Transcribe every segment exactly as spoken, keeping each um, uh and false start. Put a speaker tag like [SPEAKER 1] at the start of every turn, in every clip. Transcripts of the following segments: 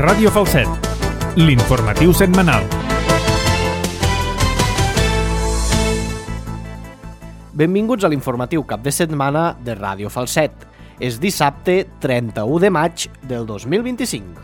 [SPEAKER 1] Ràdio Falset, l'informatiu setmanal.
[SPEAKER 2] Benvinguts a l'informatiu cap de setmana de Ràdio Falset. És dissabte trenta-u de maig del dos mil vint-i-cinc.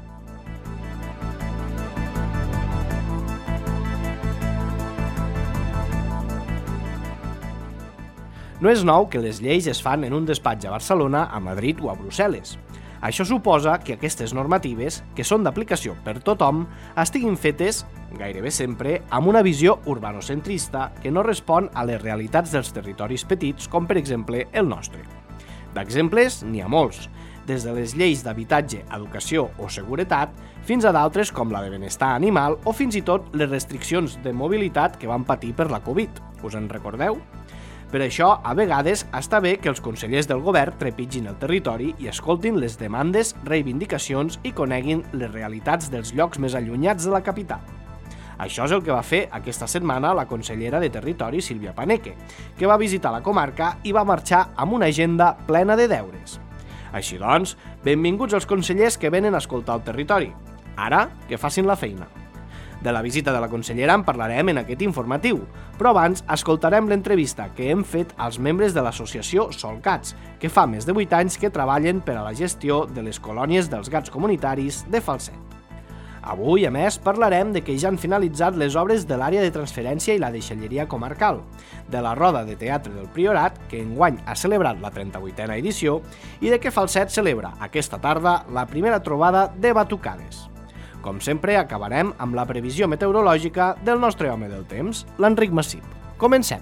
[SPEAKER 2] No és nou que les lleis es fan en un despatx a Barcelona, a Madrid o a Brussel·les. Això suposa que aquestes normatives, que són d'aplicació per tothom, estiguin fetes, gairebé sempre, amb una visió urbanocentrista que no respon a les realitats dels territoris petits, com per exemple el nostre. D'exemples n'hi ha molts, des de les lleis d'habitatge, educació o seguretat, fins a d'altres com la de benestar animal o fins i tot les restriccions de mobilitat que van patir per la Covid. Us en recordeu? Per això, a vegades, està bé que els consellers del govern trepitgin el territori i escoltin les demandes, reivindicacions i coneguin les realitats dels llocs més allunyats de la capital. Això és el que va fer aquesta setmana la consellera de Territori, Sílvia Paneque, que va visitar la comarca i va marxar amb una agenda plena de deures. Així doncs, benvinguts els consellers que venen a escoltar el territori. Ara, que facin la feina. De la visita de la consellera en parlarem en aquest informatiu, però abans escoltarem l'entrevista que hem fet als membres de l'associació Solcats, que fa més de vuit anys que treballen per a la gestió de les colònies dels gats comunitaris de Falset. Avui, a més, parlarem de que ja han finalitzat les obres de l'àrea de transferència i la deixalleria comarcal, de la roda de teatre del Priorat, que enguany ha celebrat la trenta-vuitena edició, i de que Falset celebra aquesta tarda la primera trobada de batucades. Com sempre, acabarem amb la previsió meteorològica del nostre home del temps, l'Enric Massip. Comencem!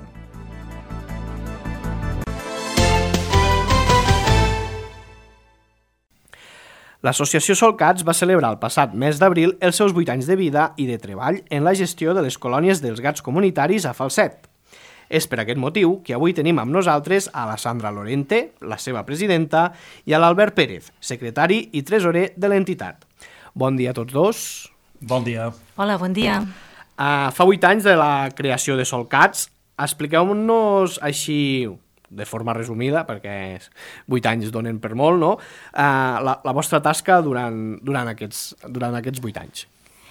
[SPEAKER 2] L'Associació Solcats va celebrar el passat mes d'abril els seus vuit anys de vida i de treball en la gestió de les colònies dels gats comunitaris a Falset. És per aquest motiu que avui tenim amb nosaltres a la Sandra Lorente, la seva presidenta, i a l'Albert Pérez, secretari i tresorer de l'entitat. Bon dia a tots dos.
[SPEAKER 3] Bon dia.
[SPEAKER 4] Hola, bon dia.
[SPEAKER 2] Uh, fa vuit anys de la creació de Solcats. Expliqueu-nos així, de forma resumida, perquè vuit anys donen per molt, no? Uh, la, la vostra tasca durant, durant, aquests, durant aquests vuit anys.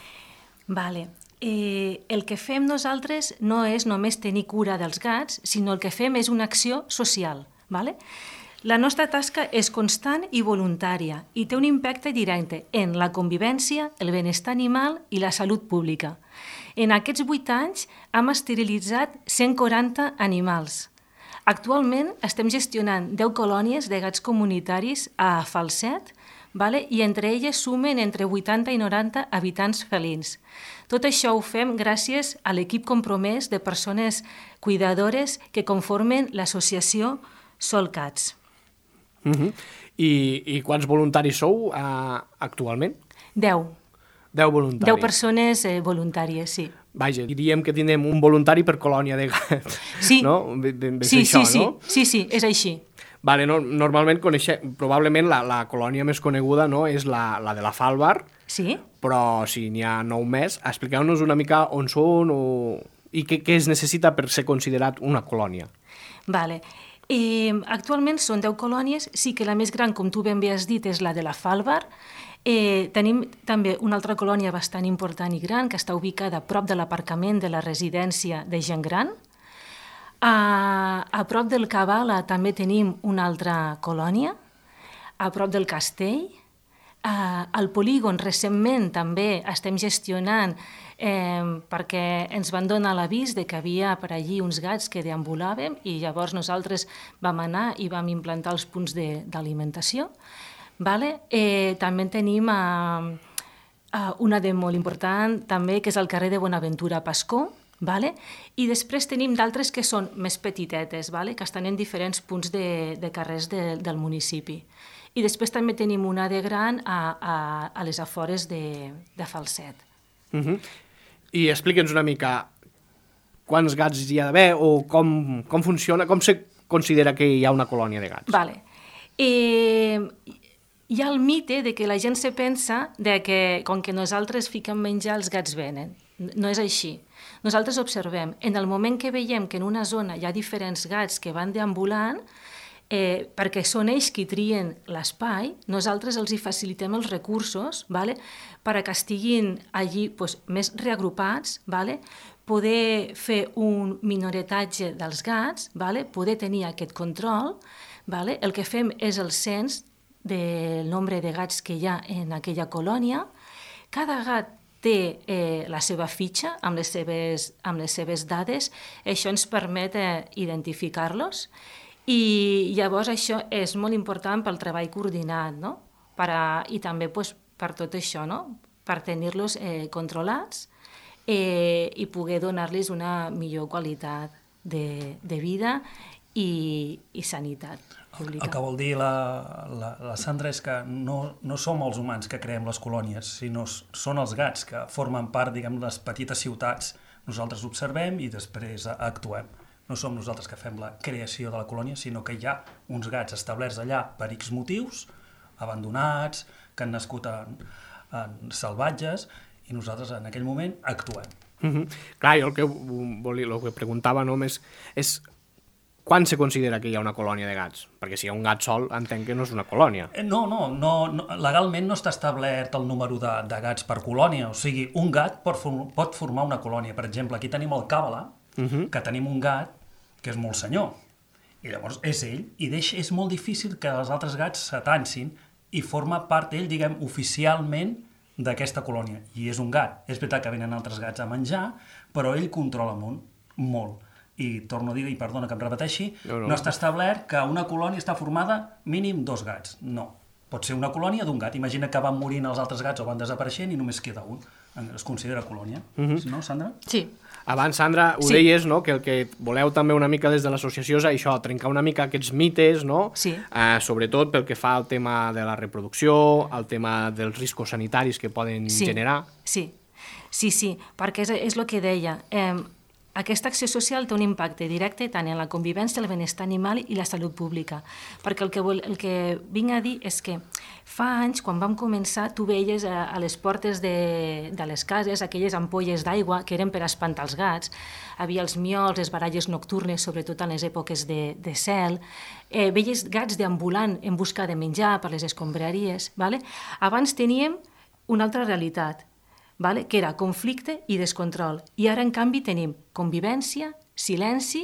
[SPEAKER 4] Vale. Eh, el que fem nosaltres no és només tenir cura dels gats, sinó el que fem és una acció social. Vale? La nostra tasca és constant i voluntària i té un impacte directe en la convivència, el benestar animal i la salut pública. En aquests vuit anys hem esterilitzat cent quaranta animals. Actualment estem gestionant deu colònies de gats comunitaris a Falset, vale? I entre elles sumen entre vuitanta i noranta habitants felins. Tot això ho fem gràcies a l'equip compromès de persones cuidadores que conformen l'associació Solcats.
[SPEAKER 2] Uh-huh. I, I quants voluntaris sou uh, actualment?
[SPEAKER 4] Deu.
[SPEAKER 2] Deu voluntaris.
[SPEAKER 4] Deu persones eh, voluntàries, sí.
[SPEAKER 2] Vaja, diríem que tindrem un voluntari per colònia de gats.
[SPEAKER 4] Sí,
[SPEAKER 2] no? Ben, ben
[SPEAKER 4] sí,
[SPEAKER 2] això,
[SPEAKER 4] sí,
[SPEAKER 2] no?
[SPEAKER 4] sí, sí, sí, és així.
[SPEAKER 2] Vale, no, normalment coneixem, probablement la, la colònia més coneguda, no, és la, la de la Fàlbar,
[SPEAKER 4] Sí?
[SPEAKER 2] però si n'hi ha nou més, expliqueu-nos una mica on són o... i què, què es necessita per ser considerat una colònia.
[SPEAKER 4] Vale. Eh, actualment són deu colònies, sí que la més gran, com tu ben bé has dit, és la de la Fàlbar. Eh, tenim també una altra colònia bastant important i gran, que està ubicada a prop de l'aparcament de la residència de gent gran. A, a prop del Cabala també tenim una altra colònia, a prop del Castell. Uh, al polígon recentment també estem gestionant eh, perquè ens van donar l'avís de que havia per allí uns gats que deambulàvem i llavors nosaltres vam anar i vam implantar els punts d'alimentació. Vale? Eh, també tenim uh, uh, una de molt important també, que és el carrer de Bonaventura Pascó, vale? I després tenim d'altres que són més petitetes, vale? Que estan en diferents punts de, de carrers de, del municipi. I després també tenim una de gran a, a, a les afores de, de Falset.
[SPEAKER 2] Uh-huh. I explica'ns una mica quants gats hi ha d'haver o com, com funciona, com se considera que hi ha una colònia de gats.
[SPEAKER 4] Vale. Eh, hi ha el mite de que la gent se pensa de que com que nosaltres fiquem menjar els gats venen. No és així. Nosaltres observem, en el moment que veiem que en una zona hi ha diferents gats que van deambulant, eh, perquè són ells qui trien l'espai, nosaltres els hi facilitem els recursos, vale? Perquè estiguin allí pues, més reagrupats, vale? Poder fer un minoretatge dels gats, vale? Poder tenir aquest control. Vale? El que fem és el cens del nombre de gats que hi ha en aquella colònia. Cada gat té eh, la seva fitxa amb les seves, amb les seves dades. Això ens permet eh, identificar-los i llavors això és molt important pel treball coordinat, no? Per a, i també pues, per tot això, no? Per tenir-los eh, controlats eh, i poder donar-los una millor qualitat de, de vida i, i sanitat pública.
[SPEAKER 3] El que vol dir la, la, la Sandra és que no, no som els humans que creem les colònies, sinó són els gats que formen part, diguem, de les petites ciutats. Nosaltres observem i després actuem. No som nosaltres que fem la creació de la colònia, sinó que hi ha uns gats establerts allà per X motius, abandonats, que han nascut en, en salvatges, i nosaltres en aquell moment actuem.
[SPEAKER 2] Mm-hmm. Clar, jo el que, volia, el que preguntava només és quan se considera que hi ha una colònia de gats? Perquè si hi ha un gat sol, entenc que no és una colònia.
[SPEAKER 3] No, no, no, no legalment no està establert el número de, de gats per colònia. O sigui, un gat pot, pot formar una colònia. Per exemple, aquí tenim el Càbala, uh-huh. que tenim un gat que és molt senyor. I llavors és ell, i deix, és molt difícil que els altres gats s'atansin i forma part ell, diguem, oficialment d'aquesta colònia. I és un gat. És veritat que venen altres gats a menjar, però ell controla molt. molt. I torno a dir, i perdona que em repeteixi, no, no. no està establert que una colònia està formada mínim dos gats. No. Pot ser una colònia d'un gat. Imagina que van morint els altres gats o van desapareixent i només queda un. Es considera colònia. Uh-huh. No, Sandra?
[SPEAKER 4] Sí.
[SPEAKER 2] Abans, Sandra, ho sí. deies, no?, que el que voleu també una mica des de l'associació és això, trencar una mica aquests mites, no?
[SPEAKER 4] Sí.
[SPEAKER 2] Eh, sobretot pel que fa al tema de la reproducció, al tema dels riscos sanitaris que poden
[SPEAKER 4] sí.
[SPEAKER 2] generar.
[SPEAKER 4] Sí, sí, sí, perquè és, és el que deia. Eh, Aquesta acció social té un impacte directe tant en la convivència, el benestar animal i la salut pública. Perquè el que, vol, el que vinc a dir és que fa anys, quan vam començar, tu veies a, a les portes de, de les cases aquelles ampolles d'aigua que eren per espantar els gats. Havia els miols, les baralles nocturnes, sobretot en les èpoques de, de cel. Eh, veies gats deambulant en busca de menjar per les escombraries. Vale? Abans teníem una altra realitat, vale? Que era conflicte i descontrol. I ara, en canvi, tenim convivència, silenci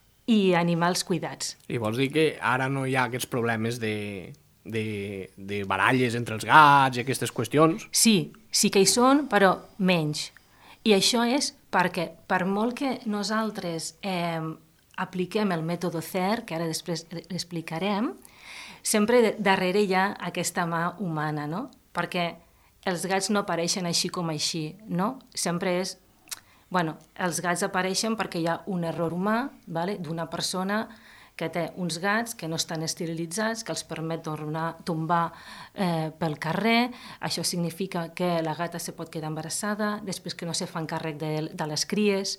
[SPEAKER 4] i animals cuidats.
[SPEAKER 2] I vols dir que ara no hi ha aquests problemes de, de, de baralles entre els gats i aquestes qüestions?
[SPEAKER 4] Sí, sí que hi són, però menys. I això és perquè, per molt que nosaltres eh, apliquem el mètode C E R, que ara després l'explicarem, sempre darrere hi ha aquesta mà humana, no? Perquè els gats no apareixen així com així, no? Sempre és... Bueno, els gats apareixen perquè hi ha un error humà, vale? D'una persona que té uns gats que no estan esterilitzats, que els permet tornar, tombar eh, pel carrer. Això significa que la gata se pot quedar embarassada, després que no se fan càrrec de, de les cries.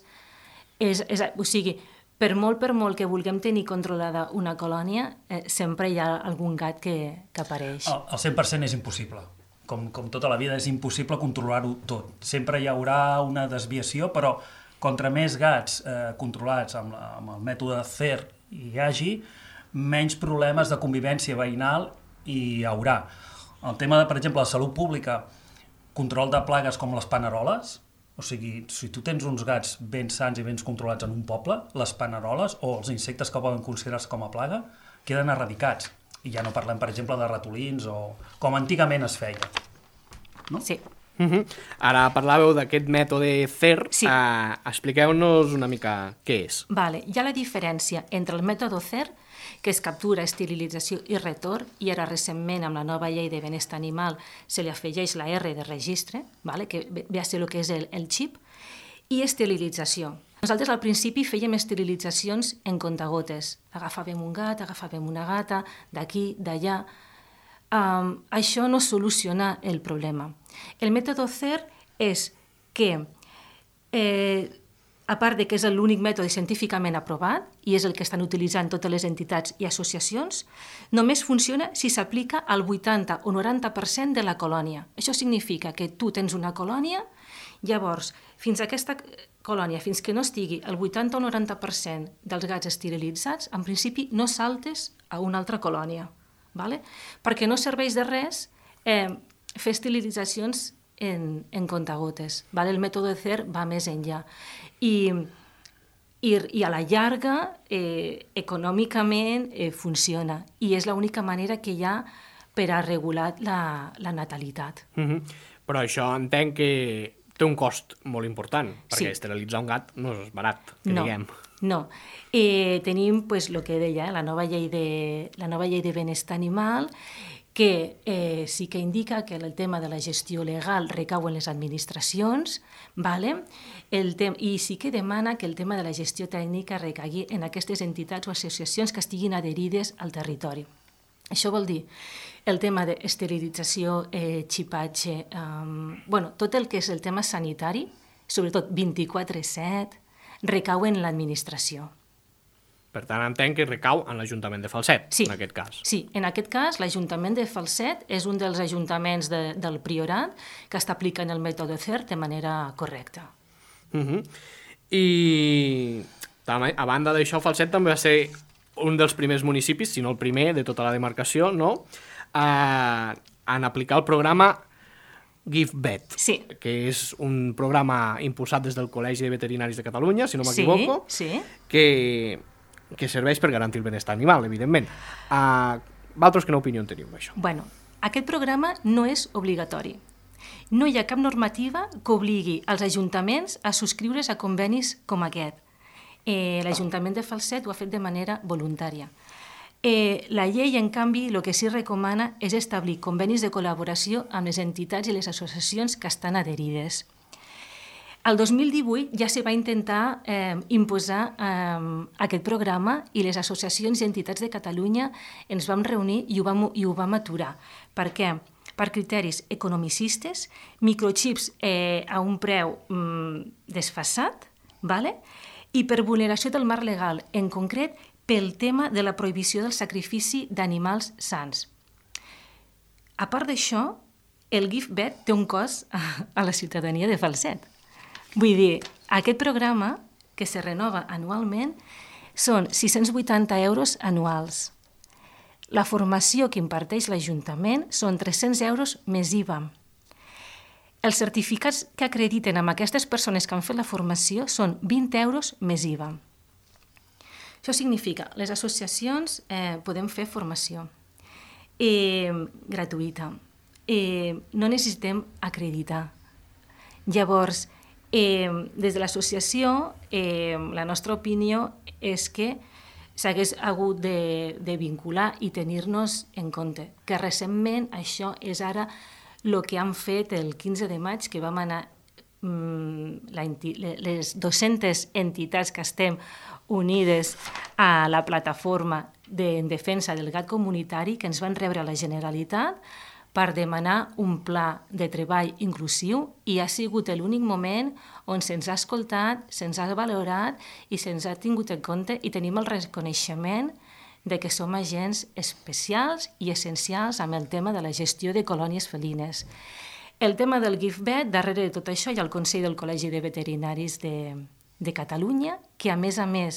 [SPEAKER 4] És, és, o sigui, per molt, per molt que vulguem tenir controlada una colònia, eh, sempre hi ha algun gat que, que apareix.
[SPEAKER 3] El, el cent per cent és impossible. Com, com tota la vida és impossible controlar-ho tot. Sempre hi haurà una desviació, però contra més gats eh, controlats amb, la, amb el mètode C E R hi hagi, menys problemes de convivència veïnal hi haurà. El tema, de, per exemple, la salut pública, control de plagues com les paneroles, o sigui, si tu tens uns gats ben sants i ben controlats en un poble, les paneroles o els insectes que poden considerar-se com a plaga queden eradicats. I ja no parlem, per exemple, de ratolins o com antigament es feia. No?
[SPEAKER 4] Sí.
[SPEAKER 2] Uh-huh. Ara parlàveu d'aquest mètode C E R.
[SPEAKER 4] Sí.
[SPEAKER 2] Uh, expliqueu-nos una mica què és.
[SPEAKER 4] Vale. Hi ha la diferència entre el mètode C E R, que és captura, esterilització i retorn, i ara recentment amb la nova llei de benestar animal se li afegeix la R de registre, vale? Que ve a ser el que és el, el xip, i esterilització. Nosaltres al principi fèiem esterilitzacions en comptagotes. Agafàvem un gat, agafàvem una gata, d'aquí, d'allà. Um, això no soluciona el problema. El mètode C E R és que, eh, a part de que és l'únic mètode científicament aprovat, i és el que estan utilitzant totes les entitats i associacions, només funciona si s'aplica al vuitanta o noranta per cent de la colònia. Això significa que tu tens una colònia Llavors, fins a aquesta colònia, fins que no estigui el vuitanta o noranta per cent dels gats esterilitzats, en principi no saltes a una altra colònia, ¿vale? Perquè no serveix de res eh, fer esterilitzacions en, en contagotes. ¿Vale? El mètode C E R va més enllà. I, i, i a la llarga, eh, econòmicament, eh, funciona. I és l'única manera que hi ha per a regular la, la natalitat.
[SPEAKER 2] Mm-hmm. Però això entenc que té un cost molt important, perquè
[SPEAKER 4] Sí.
[SPEAKER 2] esterilitzar un gat no és barat, que
[SPEAKER 4] No,
[SPEAKER 2] diguem.
[SPEAKER 4] no. Eh, tenim, pues, el que deia, eh, la nova llei de, la nova llei de benestar animal, que eh, sí que indica que el tema de la gestió legal recau en les administracions, ¿vale? el tem i sí que demana que el tema de la gestió tècnica recaigui en aquestes entitats o associacions que estiguin adherides al territori. Això vol dir el tema d'esterilització, eh, xipatge, eh, bueno, tot el que és el tema sanitari, sobretot vint-i-quatre set, recau en l'administració.
[SPEAKER 2] Per tant, entenc que recau en l'Ajuntament de Falset,
[SPEAKER 4] Sí.
[SPEAKER 2] en aquest cas.
[SPEAKER 4] Sí, en aquest cas, l'Ajuntament de Falset és un dels ajuntaments de, del Priorat que està aplicant el mètode C E R de manera correcta.
[SPEAKER 2] Uh-huh. I també, a banda d'això, Falset també va ser un dels primers municipis, si no el primer, de tota la demarcació, no?, a, en aplicar el programa GiveVet,
[SPEAKER 4] Sí.
[SPEAKER 2] que és un programa impulsat des del Col·legi de Veterinaris de Catalunya, si no
[SPEAKER 4] Sí,
[SPEAKER 2] m'equivoco,
[SPEAKER 4] sí.
[SPEAKER 2] que, que serveix per garantir el benestar animal, evidentment. Uh, vosaltres quina opinió en teniu, això?
[SPEAKER 4] Bueno, aquest programa no és obligatori. No hi ha cap normativa que obligui als ajuntaments a subscriure's a convenis com aquest. Eh, L'Ajuntament de Falset ho ha fet de manera voluntària. Eh, la llei, en canvi, el que sí recomana és establir convenis de col·laboració amb les entitats i les associacions que estan adherides. El dos mil divuit ja se va intentar eh, imposar eh, aquest programa i les associacions i entitats de Catalunya ens vam reunir i ho vam, i ho vam aturar. Per què? Per criteris economicistes, microchips eh, a un preu mm, desfasat, ¿vale? I per vulneració del marc legal, en concret pel tema de la prohibició del sacrifici d'animals sants. A part d'això, el GiveVet té un cost a, a la ciutadania de Falset. Vull dir, aquest programa, que se renova anualment, són sis-cents vuitanta euros anuals. La formació que imparteix l'Ajuntament són tres-cents euros més I V A. Els certificats que acrediten amb aquestes persones que han fet la formació són vint euros més I V A. Això significa que les associacions eh, podem fer formació eh, gratuïta. Eh, no necessitem acreditar. Llavors, eh, des de l'associació, eh, la nostra opinió és que s'hagués hagut de, de vincular i tenir-nos en compte. Que recentment això és ara el que han fet el quinze de maig, que vam anar mm, la enti les dues-centes entitats que estem unides a la plataforma de, en defensa del gat comunitari, que ens van rebre a la Generalitat per demanar un pla de treball inclusiu, i ha sigut l'únic moment on se'ns ha escoltat, se'ns ha valorat i se'ns ha tingut en compte, i tenim el reconeixement de que som agents especials i essencials amb el tema de la gestió de colònies felines. El tema del GiveVet, darrere de tot això hi ha el Consell del Col·legi de Veterinaris de, de Catalunya, que a més a més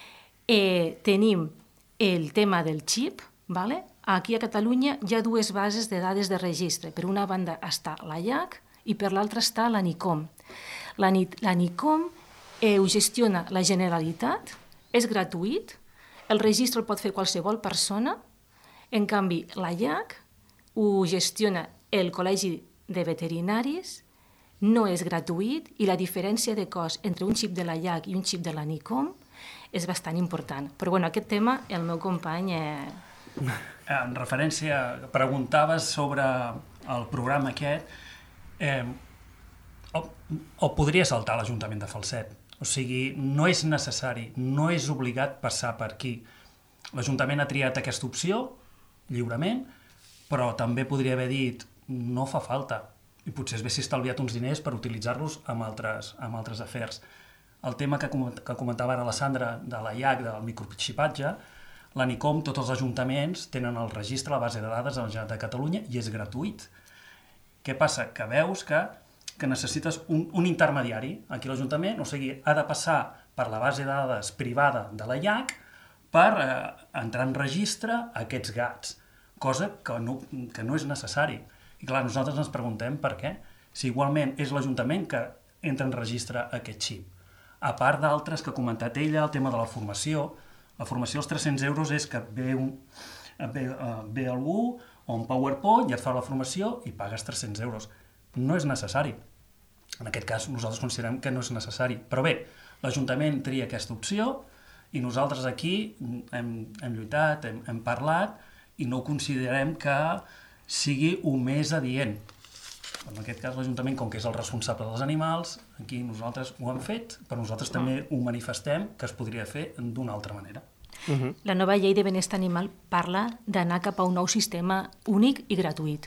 [SPEAKER 4] eh, tenim el tema del xip, ¿vale? Aquí a Catalunya hi ha dues bases de dades de registre. Per una banda està la I A C i per l'altra està la NICOM. La, la NICOM eh, ho gestiona la Generalitat, és gratuït, el registre el pot fer qualsevol persona, en canvi la I A C ho gestiona el Col·legi de Veterinaris, no és gratuït i la diferència de cost entre un xip de la I A C i un xip de la NICOM és bastant important. Però bueno, aquest tema el meu company... Eh...
[SPEAKER 3] En referència, preguntaves sobre el programa aquest, eh, o, o podria saltar l'Ajuntament de Falset. O sigui, no és necessari, no és obligat passar per aquí. L'Ajuntament ha triat aquesta opció, lliurement, però també podria haver dit no fa falta, i potser es hagués estalviat uns diners per utilitzar-los amb altres, amb altres afers. El tema que, que comentava ara la Sandra de la I A C, del microxipatge, la NICOM, tots els ajuntaments tenen el registre, la base de dades de la Generalitat de Catalunya, i és gratuït. Què passa? Que veus que que necessites un, un intermediari aquí a l'Ajuntament, o sigui, ha de passar per la base de dades privada de la I A C per eh, entrar en registre aquests gats, cosa que no, que no és necessari. I clar, nosaltres ens preguntem per què, si igualment és l'Ajuntament que entra en registre aquest xip. A part d'altres que ha comentat ella, el tema de la formació, la formació als tres-cents euros és que ve, un, ve, uh, ve algú o un PowerPoint i et fa la formació i pagues tres-cents euros. No és necessari. En aquest cas, nosaltres considerem que no és necessari. Però bé, l'Ajuntament tria aquesta opció i nosaltres aquí hem, hem lluitat, hem, hem parlat i no considerem que sigui un més adient. En aquest cas, l'Ajuntament, com que és el responsable dels animals, aquí nosaltres ho hem fet, però nosaltres també ho manifestem que es podria fer d'una altra manera.
[SPEAKER 4] Uh-huh. La nova llei de benestar animal parla d'anar cap a un nou sistema únic i gratuït.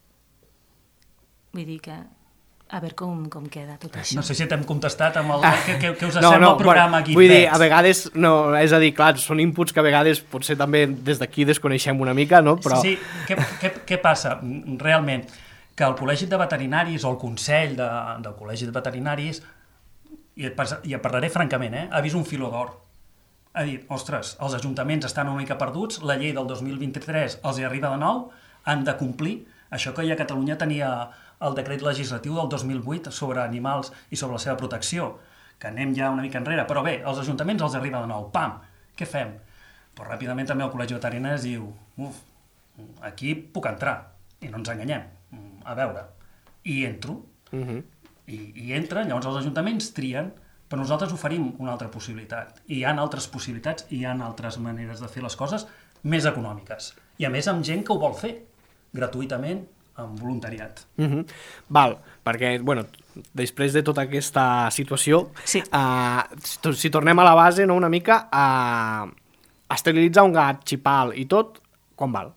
[SPEAKER 4] Vull dir que a veure com, com queda tot això.
[SPEAKER 3] No sé si t'hem contestat amb el...
[SPEAKER 2] Ah,
[SPEAKER 3] que, que, que us
[SPEAKER 2] no,
[SPEAKER 3] sembla
[SPEAKER 2] no,
[SPEAKER 3] el programa
[SPEAKER 2] bueno,
[SPEAKER 3] aquí.
[SPEAKER 2] Vull dir, a vegades, no, és a dir, clar, són inputs que a vegades potser també des d'aquí desconeixem una mica, no? Però...
[SPEAKER 3] Sí, sí. Què, què, què passa? Realment, que el Col·legi de Veterinaris o el Consell de, del Col·legi de Veterinaris, i et, i et parlaré francament, eh, ha vist un filó d'or. Ha dit, ostres, els ajuntaments estan una mica perduts, la llei del dos mil vint-i-tres els hi arriba de nou, han de complir. Això que ja Catalunya tenia el decret legislatiu del dos mil vuit sobre animals i sobre la seva protecció, que anem ja una mica enrere, però bé, als ajuntaments els arriba de nou, pam, què fem? Però ràpidament també el Col·legi de Veterinaris diu, uf, aquí puc entrar, i no ens enganyem, a veure, i entro, uh-huh. I, i entren, llavors els ajuntaments trien, però nosaltres oferim una altra possibilitat, i hi ha altres possibilitats, i hi ha altres maneres de fer les coses més econòmiques, i a més amb gent que ho vol fer, gratuïtament, amb voluntariat.
[SPEAKER 2] Uh-huh. Val, perquè, bueno, després de tota aquesta situació,
[SPEAKER 4] sí.
[SPEAKER 2] uh, si tornem a la base, no, una mica, a uh, esterilitzar un gat, xipal i tot, quan val?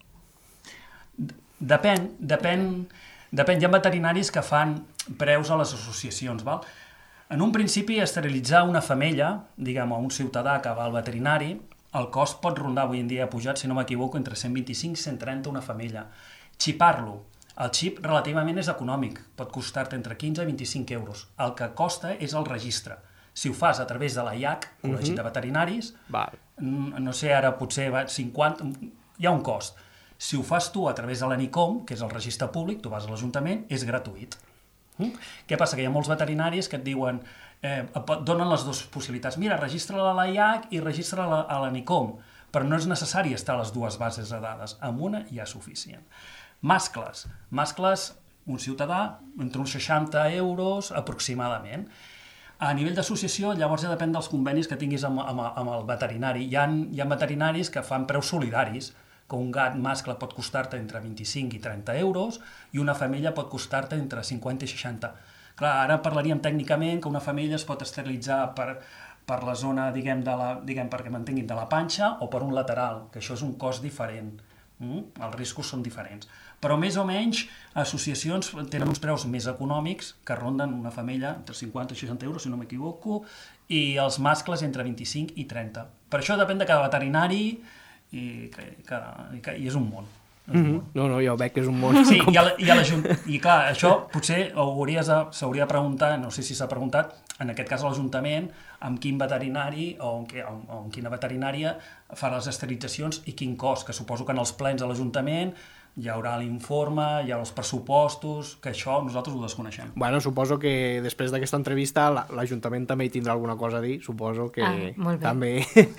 [SPEAKER 3] Depèn, depèn, depèn. Hi ha veterinaris que fan preus a les associacions, val? En un principi, esterilitzar una femella, diguem, a un ciutadà que va al veterinari, el cost pot rondar, avui en dia ha pujat, si no m'equivoco, entre cent vint-i-cinc i cent trenta una femella. Xipar-lo. El xip relativament és econòmic, pot costar-te entre quinze i vint-i-cinc euros. El que costa és el registre. Si ho fas a través de la I A C, Col·legi uh-huh. de Veterinaris,
[SPEAKER 2] Val.
[SPEAKER 3] no sé, ara potser va cinquanta, hi ha un cost. Si ho fas tu a través de l'ANICOM, que és el registre públic, tu vas a l'Ajuntament, és gratuït. Mm? Què passa? Que hi ha molts veterinaris que et diuen, eh, et donen les dues possibilitats. Mira, registra-la a la I A C i registra-la a l'ANICOM, però no és necessari estar a les dues bases de dades. Amb una ja és suficient. Mascles. Mascles, un ciutadà, entre uns seixanta euros aproximadament. A nivell d'associació, llavors ja depèn dels convenis que tinguis amb, amb, amb el veterinari. Hi ha, hi ha veterinaris que fan preus solidaris, que un gat mascle pot costar-te entre vint-i-cinc i trenta euros i una femella pot costar-te entre cinquanta i seixanta. Clar, ara parlaríem tècnicament que una femella es pot esterilitzar per, per la zona, diguem, de la, diguem, perquè m'entenguin, de la panxa o per un lateral, que això és un cost diferent. Mm? Els riscos són diferents. Però més o menys associacions tenen uns preus més econòmics que ronden una femella entre cinquanta i seixanta euros, si no m'equivoco, i els mascles entre vint-i-cinc i trenta. Per això depèn de cada veterinari i, que, que, que, i és un món. És un
[SPEAKER 2] mm-hmm.
[SPEAKER 3] món.
[SPEAKER 2] No, no, jo veig que és un món.
[SPEAKER 3] Sí, i, a la, i, a la, i clar, això potser s'hauria de preguntar, no sé si s'ha preguntat, en aquest cas a l'Ajuntament, amb quin veterinari o amb, o amb quina veterinària fa les esterilitzacions i quin cost, que suposo que en els plens de l'Ajuntament hi haurà l'informe, hi haurà els pressupostos, que això nosaltres ho desconeixem.
[SPEAKER 2] Bueno, suposo que després d'aquesta entrevista l'Ajuntament també hi tindrà alguna cosa a dir, suposo que
[SPEAKER 4] ah,
[SPEAKER 2] també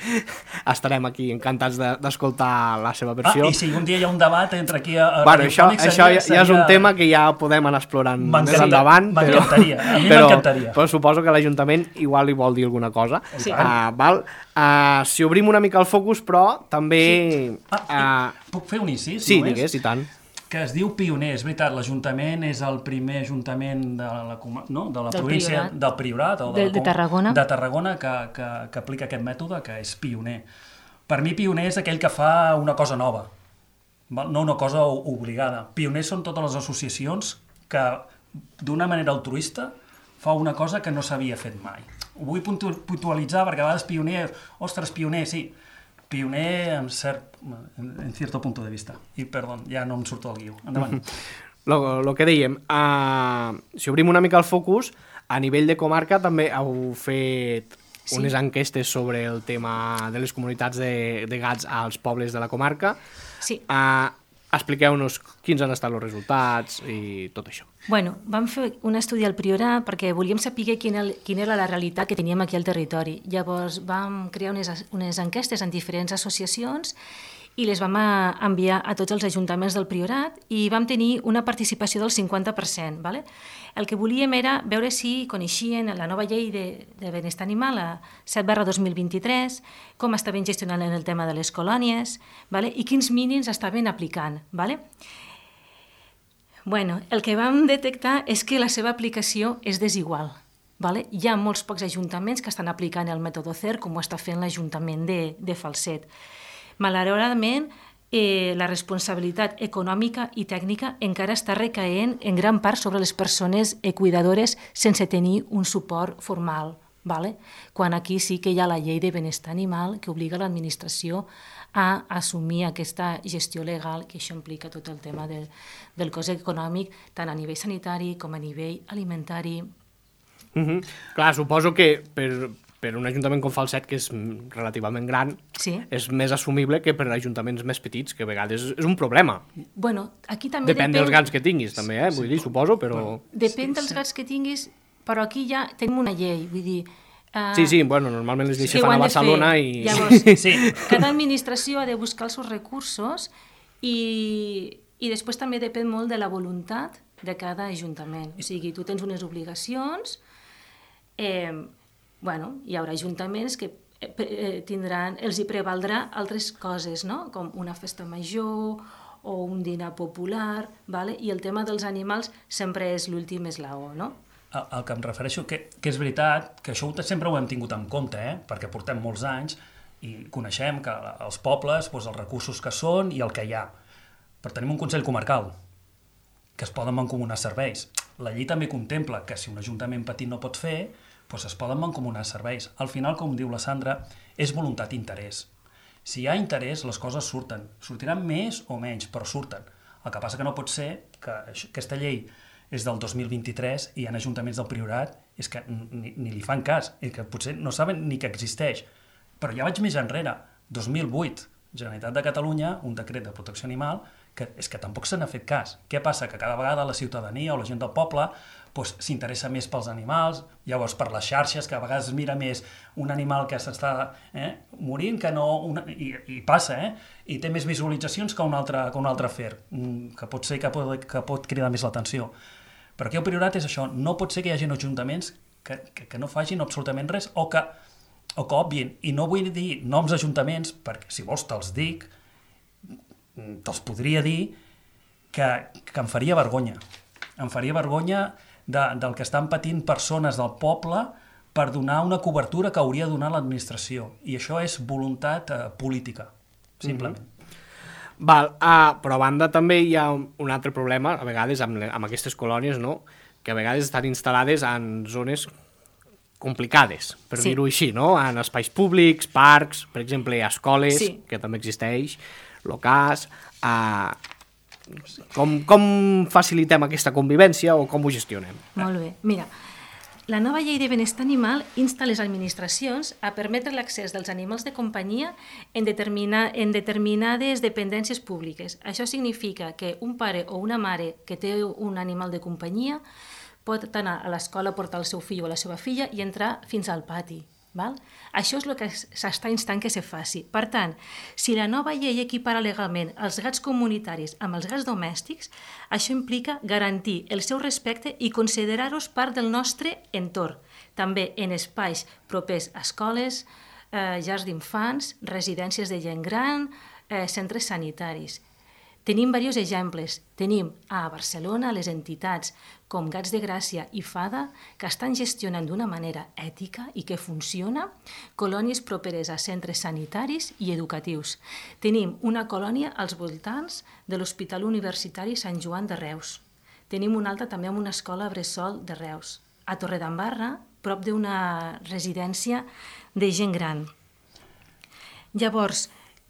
[SPEAKER 2] estarem aquí encantats d'escoltar la seva versió.
[SPEAKER 3] Ah, i si un dia hi ha un debat entre aquí a, a
[SPEAKER 2] bueno, això,
[SPEAKER 3] seria,
[SPEAKER 2] això ja,
[SPEAKER 3] seria...
[SPEAKER 2] ja és un tema que ja podem anar explorant més endavant, però,
[SPEAKER 3] a mi
[SPEAKER 2] però,
[SPEAKER 3] m'encantaria.
[SPEAKER 2] Però suposo que l'Ajuntament igual li vol dir alguna cosa.
[SPEAKER 3] Sí.
[SPEAKER 2] Uh, val? Uh, si obrim una mica el focus, però també...
[SPEAKER 3] Sí. Ah, uh, puc fer un incís?
[SPEAKER 2] Sí,
[SPEAKER 3] només?
[SPEAKER 2] digues, i tant.
[SPEAKER 3] Que es diu pioner, és veritat, l'Ajuntament és el primer ajuntament de la, no? de la
[SPEAKER 4] del
[SPEAKER 3] província
[SPEAKER 4] Priorat.
[SPEAKER 3] del Priorat, o de,
[SPEAKER 4] de,
[SPEAKER 3] la,
[SPEAKER 4] de Tarragona,
[SPEAKER 3] de Tarragona que, que, que aplica aquest mètode, que és pioner. Per mi pioner és aquell que fa una cosa nova, no una cosa obligada. Pioners són totes les associacions que d'una manera altruista fa una cosa que no s'havia fet mai. Ho vull puntualitzar perquè a vegades pioner, ostres, pioner, sí, pioner en cert, en cierto punto de vista. I, perdó, ja no em surto del guió. Endavant.
[SPEAKER 2] lo, lo que dèiem, uh, si obrim una mica el focus, a nivell de comarca també heu fet sí. unes enquestes sobre el tema de les comunitats de, de gats als pobles de la comarca.
[SPEAKER 4] Sí.
[SPEAKER 2] Uh, expliqueu-nos quins han estat els resultats i tot això.
[SPEAKER 4] Bueno, vam fer un estudi al Priorat perquè volíem saber quina, quina era la realitat que teníem aquí al territori. Llavors vam crear unes, unes enquestes en diferents associacions i les vam enviar a tots els ajuntaments del Priorat i vam tenir una participació del cinquanta per cent. Vale? El que volíem era veure si coneixien la nova llei de, de benestar animal, la set barra dos mil vint-i-tres, com estaven gestionant el tema de les colònies, vale? I quins mínims estaven aplicant. Vale? Bueno, el que vam detectar és que la seva aplicació és desigual. Vale? Hi ha molts pocs ajuntaments que estan aplicant el mètode C E R, com ho està fent l'Ajuntament de, de Falset. Malauradament, eh, la responsabilitat econòmica i tècnica encara està recaent en gran part sobre les persones cuidadores sense tenir un suport formal, vale? Quan aquí sí que hi ha la llei de benestar animal que obliga l'administració a assumir aquesta gestió legal, que això implica tot el tema de, del cost econòmic, tant a nivell sanitari com a nivell alimentari.
[SPEAKER 2] Mm-hmm. Clar, suposo que per... per un ajuntament com Falset, que és relativament gran, sí. és més assumible que per ajuntaments més petits, que a vegades és un problema.
[SPEAKER 4] Bueno, aquí també
[SPEAKER 2] depèn, depèn dels gats que tinguis, també, eh? Vull dir, suposo, però...
[SPEAKER 4] Depèn dels gats que tinguis, però aquí ja tenim una llei, vull dir...
[SPEAKER 2] Uh, sí, sí, bueno, normalment les lleis se fan a Barcelona i...
[SPEAKER 4] Llavors, sí. Cada administració ha de buscar els seus recursos i, i després també depèn molt de la voluntat de cada ajuntament. O sigui, tu tens unes obligacions... Eh, Bueno, hi haurà ajuntaments que tindran, els hi prevaldrà altres coses, no? Com una festa major o un dinar popular, vale? I el tema dels animals sempre és l'últim eslaó, no?
[SPEAKER 3] El, el que em refereixo, que, que és veritat, que això sempre ho hem tingut en compte, eh? Perquè portem molts anys i coneixem que els pobles, doncs, els recursos que són i el que hi ha. Però tenim un Consell Comarcal, que es poden mancomunar serveis. La llei també contempla que si un ajuntament petit no pot fer, doncs es poden mancomunar serveis. Al final, com diu la Sandra, és voluntat i interès. Si hi ha interès, les coses surten. Sortiran més o menys, però surten. El que passa que no pot ser que aquesta llei és del dos mil vint-i-tres i hi ha ajuntaments del Priorat és que ni, ni li fan cas, i que potser no saben ni que existeix. Però ja vaig més enrere. dos mil vuit, Generalitat de Catalunya, un decret de protecció animal, que és que tampoc se n'ha fet cas. Què passa? Que cada vegada la ciutadania o la gent del poble doncs, s'interessa més pels animals, llavors per les xarxes, que a vegades es mira més un animal que s'està eh, morint, que no... Una, i, i passa, eh? I té més visualitzacions que un altre, que un altre afer, que pot ser que pot, que pot cridar més l'atenció. Però aquí el Priorat és això, no pot ser que hi hagi ajuntaments que, que, que no facin absolutament res o que, o que obvien. I no vull dir noms d'ajuntaments, perquè si vols te'ls dic, te'ls podria dir que, que em faria vergonya. Em faria vergonya de, del que estan patint persones del poble per donar una cobertura que hauria de donar l'administració. I això és voluntat eh, política, simplement.
[SPEAKER 2] Mm-hmm. Val, uh, però a banda també hi ha un, un altre problema, a vegades amb, amb aquestes colònies, no? Que a vegades estan instal·lades en zones complicades, per sí. dir-ho així, no? En espais públics, parcs, per exemple, escoles, sí. que també existeix, locals... Uh, Com, com facilitem aquesta convivència o com ho gestionem?
[SPEAKER 4] Molt bé. Mira, la nova llei de benestar animal insta les administracions a permetre l'accés dels animals de companyia en, determina, en determinades dependències públiques. Això significa que un pare o una mare que té un animal de companyia pot anar a l'escola, portar el seu fill o la seva filla i entrar fins al pati. Val? Això és el que s'està instant que se faci. Per tant, si la nova llei equipara legalment els gats comunitaris amb els gats domèstics, això implica garantir el seu respecte i considerar-los part del nostre entorn, també en espais propers a escoles, eh, llars d'infants, residències de gent gran, eh, centres sanitaris. Tenim diversos exemples. Tenim a Barcelona les entitats com Gats de Gràcia i Fada que estan gestionant d'una manera ètica i que funciona colònies properes a centres sanitaris i educatius. Tenim una colònia als voltants de l'Hospital Universitari Sant Joan de Reus. Tenim una altra també amb una escola bressol de Reus. A Torredembarra, prop d'una residència de gent gran. Llavors,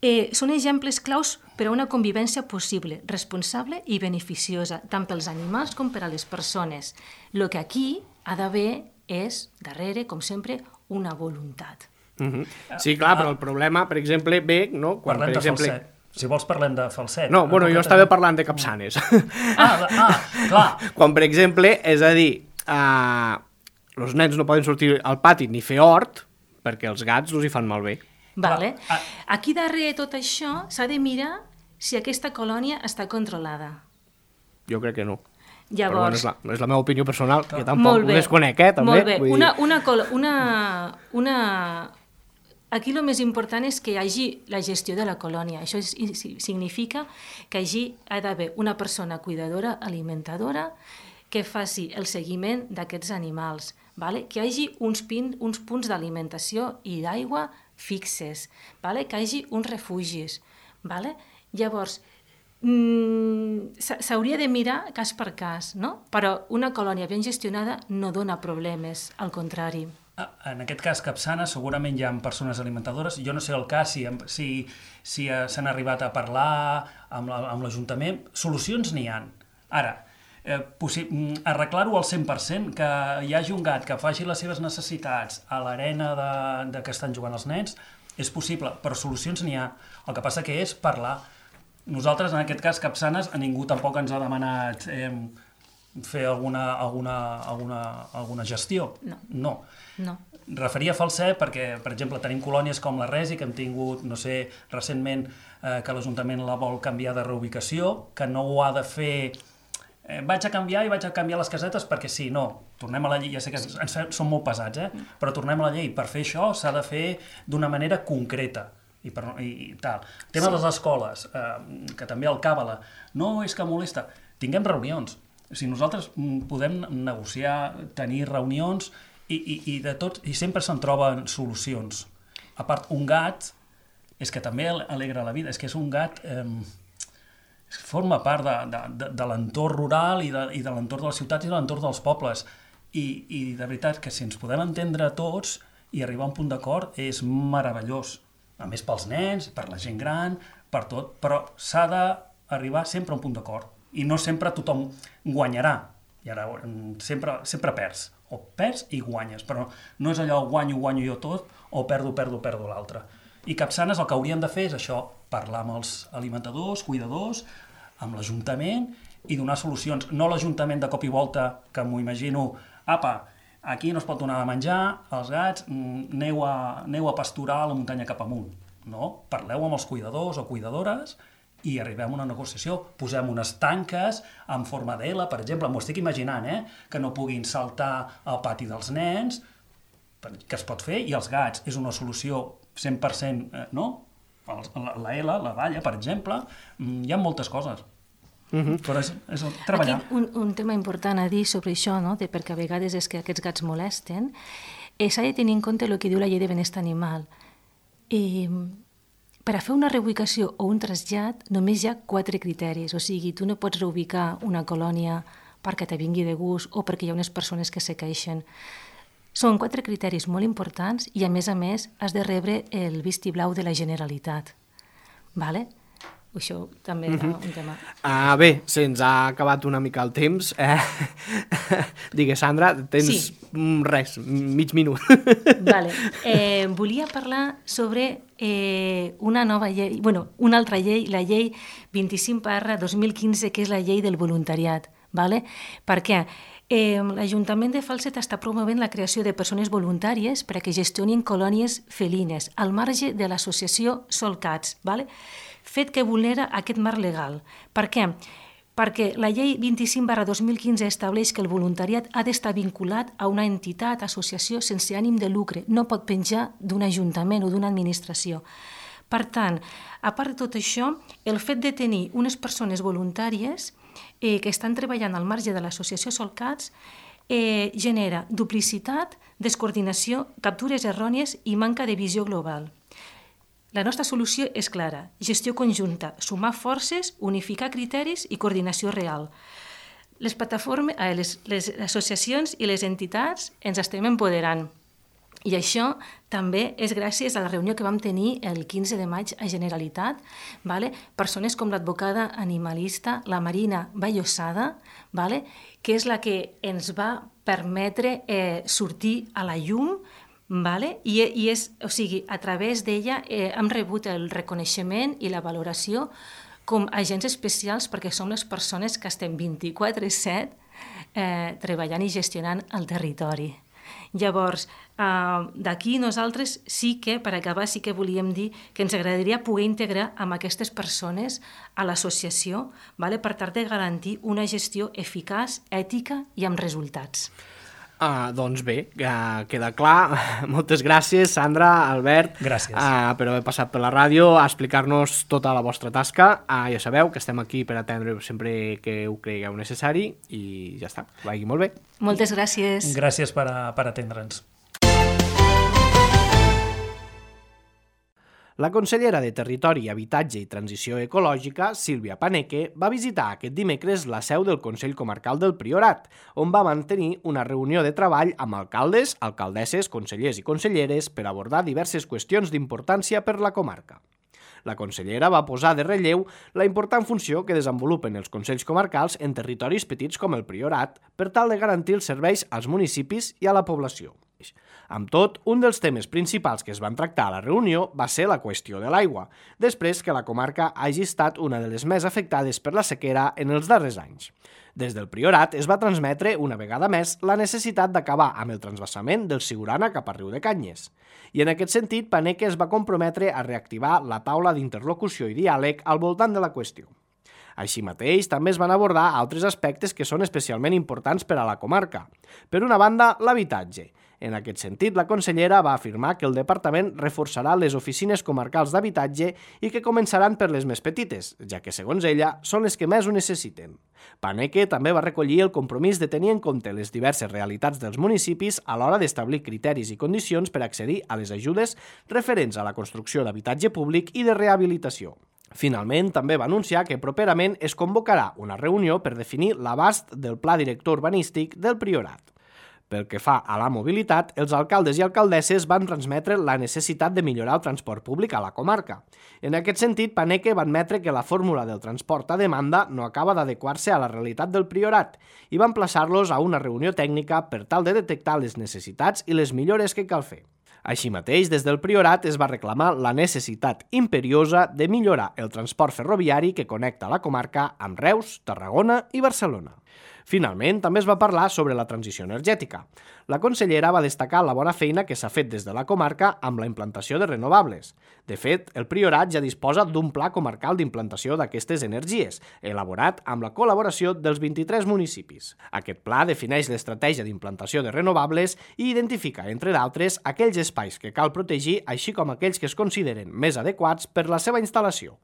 [SPEAKER 4] Eh, són exemples claus per a una convivència possible, responsable i beneficiosa, tant pels animals com per a les persones. El que aquí ha d'haver és, darrere, com sempre, una voluntat.
[SPEAKER 2] Uh-huh. Sí, clar, però el problema, per exemple, ve... No? Quan,
[SPEAKER 3] Parlem
[SPEAKER 2] per
[SPEAKER 3] de
[SPEAKER 2] exemple...
[SPEAKER 3] falset. Si vols parlem de falset.
[SPEAKER 2] No, bueno, jo estava parlant de capçanes.
[SPEAKER 3] Ah, ah, clar.
[SPEAKER 2] Quan, per exemple, és a dir, eh, els nens no poden sortir al pati ni fer hort perquè els gats els hi fan malbé.
[SPEAKER 4] Vale.
[SPEAKER 3] Ah.
[SPEAKER 4] Aquí darrere tot això s'ha de mirar si aquesta colònia està controlada.
[SPEAKER 2] Jo crec que no.
[SPEAKER 4] Llavors...
[SPEAKER 2] Però bueno, és, la, és la meva opinió personal, que tampoc
[SPEAKER 4] Molt bé.
[SPEAKER 2] ho desconec, eh, també.
[SPEAKER 4] Molt bé.
[SPEAKER 2] Vull dir...
[SPEAKER 4] Una, una, col- una, una... Aquí el més important és que hi hagi la gestió de la colònia. Això és, significa que hi ha d'haver una persona cuidadora, alimentadora, que faci el seguiment d'aquests animals, vale? Que hi hagi uns, pin, uns punts d'alimentació i d'aigua fixes, vale? Que hi hagi uns refugis. Vale? Llavors, mmm, s'hauria de mirar cas per cas, no? Però una colònia ben gestionada no dona problemes, al contrari.
[SPEAKER 3] En aquest cas, Capçana, segurament hi ha persones alimentadores. Jo no sé el cas, si, si, si s'han arribat a parlar amb l'Ajuntament. Solucions n'hi ha. Ara, eh, arreglar-ho al cent per cent, que hi hagi un gat que faci les seves necessitats a l'arena de, de que estan jugant els nens, és possible, però solucions n'hi ha. El que passa que és parlar. Nosaltres, en aquest cas, Capçanes, a ningú tampoc ens ha demanat eh, fer alguna, alguna, alguna, alguna gestió.
[SPEAKER 4] No.
[SPEAKER 3] No.
[SPEAKER 4] No.
[SPEAKER 3] Referia a falset perquè, per exemple, tenim colònies com la Resi, que hem tingut, no sé, recentment eh, que l'Ajuntament la vol canviar de reubicació, que no ho ha de fer... Eh, vaig a canviar i vaig a canviar les casetes perquè sí, no. Tornem a la llei, ja sé que ens, ens, són molt pesats, eh? Però tornem a la llei. Per fer això s'ha de fer d'una manera concreta. I, per, i, i tal. El tema sí. de les escoles, eh, que també el Càbala, no és que molesta. Tinguem reunions. O sigui, nosaltres podem negociar, tenir reunions i, i, i, de tot, i sempre se'n troben solucions. A part, un gat és que també alegra la vida, és que és un gat... Eh, forma part de, de, de, de l'entorn rural i de, i de l'entorn de les ciutats i de l'entorn dels pobles. I, I de veritat que si ens podem entendre tots i arribar a un punt d'acord és meravellós. A més pels nens, per la gent gran, per tot, però s'ha d'arribar sempre a un punt d'acord. I no sempre tothom guanyarà. I ara sempre, sempre perds. O perds i guanyes, però no és allò guanyo, guanyo jo tot, o perdo, perdo, perdo l'altre. I Capçanes el que hauríem de fer és això, parlar amb els alimentadors, cuidadors, amb l'Ajuntament i donar solucions. No l'Ajuntament de cop i volta, que m'ho imagino, apa, aquí no es pot donar de menjar, els gats, aneu a, aneu a pasturar a la muntanya cap amunt. No, parleu amb els cuidadors o cuidadores i arribem a una negociació. Posem unes tanques en forma d'L, per exemple, m'ho estic imaginant, eh? Que no puguin saltar al pati dels nens, que es pot fer, i els gats és una solució cent per cent, eh, no? La, la L, la valla, per exemple, hi ha moltes coses. Uh-huh. Però és, és treballar.
[SPEAKER 4] Aquí un, un tema important a dir sobre això, no? De, perquè a vegades és que aquests gats molesten, eh, s'ha de tenir en compte el que diu la llei de benestar animal. Eh, per a fer una reubicació o un trasllat només hi ha quatre criteris, o sigui, tu no pots reubicar una colònia perquè te vingui de gust o perquè hi ha unes persones que se queixen. Són quatre criteris molt importants i, a més a més, has de rebre el vistiplau de la Generalitat. Vale? Això també era uh-huh. un tema.
[SPEAKER 2] Uh, bé, se'ns ha acabat una mica el temps. Eh, digues, Sandra, tens sí. res, mig minut.
[SPEAKER 4] Vale. Eh, volia parlar sobre eh, una nova llei, bueno, una altra llei, la llei vint-i-cinc barra dos mil quinze, que és la llei del voluntariat. Vale? Per què? Eh, L'Ajuntament de Falset està promovent la creació de persones voluntàries per a que gestionin colònies felines al marge de l'associació Solcats, vale? Fet que vulnera aquest marc legal. Per què? Perquè la llei vint-i-cinc barra dos mil quinze estableix que el voluntariat ha d'estar vinculat a una entitat, associació sense ànim de lucre, no pot penjar d'un ajuntament o d'una administració. Per tant, a part de tot això, el fet de tenir unes persones voluntàries eh, que estan treballant al marge de l'associació Solcats eh, genera duplicitat, descoordinació, captures errònies i manca de visió global. La nostra solució és clara, gestió conjunta, sumar forces, unificar criteris i coordinació real. Les plataformes, eh, les, les associacions i les entitats ens estem empoderant. I això també és gràcies a la reunió que vam tenir el quinze de maig a Generalitat. Vale? Persones com l'advocada animalista, la Marina Vallosada, vale? Que és la que ens va permetre eh, sortir a la llum, vale? I, i és, o sigui, a través d'ella eh, hem rebut el reconeixement i la valoració com agents especials perquè som les persones que estem vint-i-quatre set eh, treballant i gestionant el territori. Llavors, eh, d'aquí nosaltres sí que, per acabar, sí que volíem dir que ens agradaria poder integrar amb aquestes persones a l'associació, vale? Per tal de garantir una gestió eficaç, ètica i amb resultats.
[SPEAKER 2] Uh, doncs bé, uh, queda clar. Moltes gràcies, Sandra, Albert,
[SPEAKER 3] gràcies.
[SPEAKER 2] Uh, per haver passat per la ràdio a explicar-nos tota la vostra tasca. Uh, ja sabeu que estem aquí per atendre sempre que ho cregueu necessari i ja està, vagi molt bé.
[SPEAKER 4] Moltes gràcies.
[SPEAKER 3] Gràcies per, a, per atendre'ns.
[SPEAKER 2] La consellera de Territori, Habitatge i Transició Ecològica, Sílvia Paneque, va visitar aquest dimecres la seu del Consell Comarcal del Priorat, on va mantenir una reunió de treball amb alcaldes, alcaldesses, consellers i conselleres per abordar diverses qüestions d'importància per la comarca. La consellera va posar de relleu la important funció que desenvolupen els consells comarcals en territoris petits com el Priorat per tal de garantir els serveis als municipis i a la població. Amb tot, un dels temes principals que es van tractar a la reunió va ser la qüestió de l'aigua, després que la comarca hagi estat una de les més afectades per la sequera en els darrers anys. Des del Priorat es va transmetre una vegada més la necessitat d'acabar amb el transvasament del Sigurana cap a Riu de Canyes. I en aquest sentit, Paneque es va comprometre a reactivar la taula d'interlocució i diàleg al voltant de la qüestió. Així mateix, també es van abordar altres aspectes que són especialment importants per a la comarca. Per una banda, l'habitatge. En aquest sentit, la consellera va afirmar que el departament reforçarà les oficines comarcals d'habitatge i que començaran per les més petites, ja que, segons ella, són les que més ho necessiten. Paneque també va recollir el compromís de tenir en compte les diverses realitats dels municipis a l'hora d'establir criteris i condicions per accedir a les ajudes referents a la construcció d'habitatge públic i de rehabilitació. Finalment, també va anunciar que properament es convocarà una reunió per definir l'abast del Pla Director Urbanístic del Priorat. Pel que fa a la mobilitat, els alcaldes i alcaldesses van transmetre la necessitat de millorar el transport públic a la comarca. En aquest sentit, Paneque va admetre que la fórmula del transport a demanda no acaba d'adequar-se a la realitat del Priorat i va emplaçar-los a una reunió tècnica per tal de detectar les necessitats i les millores que cal fer. Així mateix, des del Priorat es va reclamar la necessitat imperiosa de millorar el transport ferroviari que connecta la comarca amb Reus, Tarragona i Barcelona. Finalment, també es va parlar sobre la transició energètica. La consellera va destacar la bona feina que s'ha fet des de la comarca amb la implantació de renovables. De fet, el Priorat ja disposa d'un pla comarcal d'implantació d'aquestes energies, elaborat amb la col·laboració dels vint-i-tres municipis. Aquest pla defineix l'estratègia d'implantació de renovables i identifica, entre d'altres, aquells espais que cal protegir, així com aquells que es consideren més adequats per la seva instal·lació.